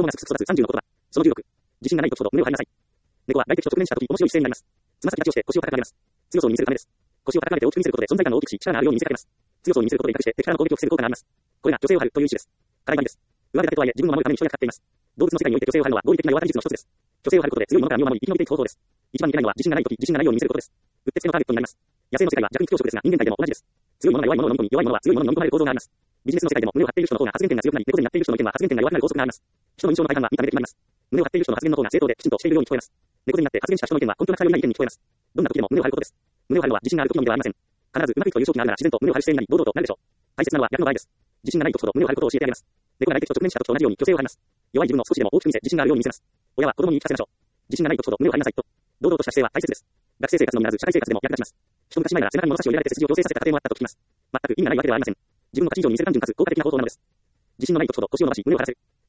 供がすくすく育つ30の言葉。その16。自信がない時ほど胸を張りなさい。猫は外敵と直面した時、面白い姿勢になります。つま先立ちをして腰を高く上げます。強さを見せるためです。腰を高く上げて大きく見せることで存在感を大きくし、力があるように見せかけます。強さを見せることで威嚇して敵からの攻撃を防ぐ効果があります。これが女性を張るという意思です。課題がです。上辺だけとはいえ自分を守るために人がかかっています。動物の世界において女性を張るのは合理的な弱技術の一つです。女性を張ることで強いものから身を守り、生き延びていく方法です。一番いけないのは自信がない時、自信がないように見せることです。うってつけのターゲットになります。野生の世界は弱肉強食ですが、人間界でも同じです。強いものが弱いものを飲み込み、弱いものは強いものに飲み込まれる構造があります。ビジネスの世界でも胸を張っている人の方が発言権が強くなり、猫背になっている人の意見は発言権が弱くなる法則があります。人の印象の大半は見た目で決まります。胸を張っている人の発言の方が正当できちんとしているように聞こえます。猫背になって発言した人の意見は根拠なくような意見に聞こえます。どんな時でも胸を張ることです。胸を張るのは自信がある時のみではありません。必ずうまくいくという長期があるなら自然と胸を張る姿勢になり、堂々となるでしょう。大切なのは逆の場合です。自信がない時ほど胸を張ることを教えてあげます。猫が外敵と直面した時と同じように女性を張ります。弱い自分を少しでも大きく見せ、自信があるように見せます。親は子供に言い聞かせましょう。自信がない時ほど胸を張りなさいと。堂々とした姿勢は大切です。学生生活のみならず社会生活でも役立ちます。一昔前なら背中に物差しを入れられて背筋を矯正させた家庭もあったと聞きます。全く意味がないわけではありません。自分の価値以上に見せる単純かつ効果的な方法なのです。自信のない時ほど腰を伸ばし胸を張らせる。